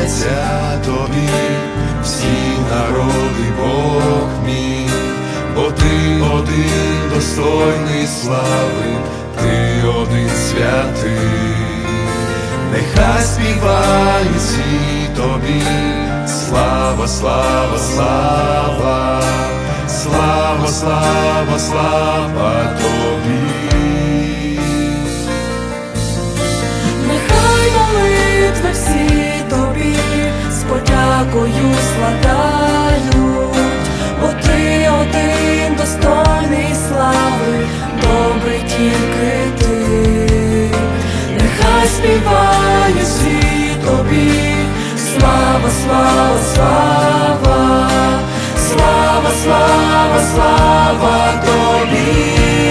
поклоняться тобі всі народи, Бог мій, бо ти один достойний слави, ти один святий. Нехай співають всі тобі слава, слава, слава, слава, слава, слава тобі. Нехай молитви всі тобі з подякою складають, бо ти один достойний слави, добрий тільки ти. Нехай співають всі тобі слава, слава, слава, слава, слава, слава тобі.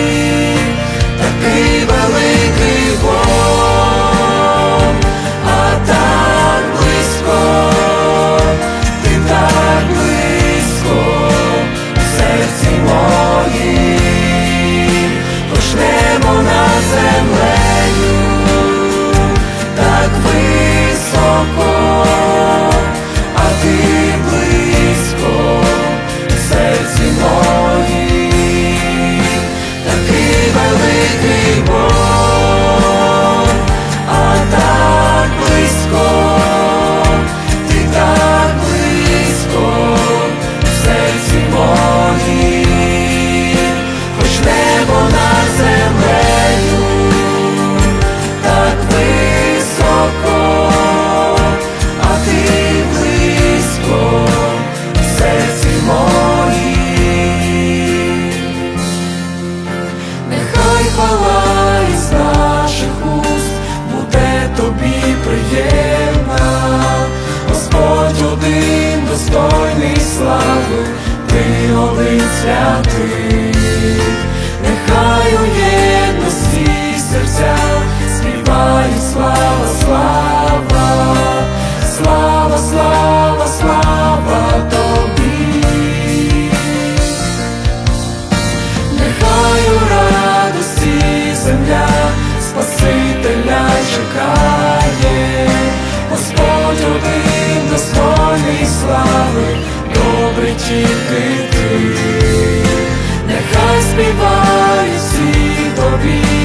Такий великий Бог, а так близько, ти так близько в серці моїм, хоч небо над землею так високо, а ти близько в серці моїм. Такий великий Бог, а так близько, ти так близько в серці моїм, хоч небо над землею так високо, а ти близько в серці моїм. Нехай хвала із наших уст буде тобі приємна, Господь один достойний слави, ти один святий. Нехай у єдності серця співають слава, слава, слава, слава, слава тобі. Нехай у радості земля Спасителя чекає, Господь один достойний слави, добрий тільки ти. Нехай співають всі тобі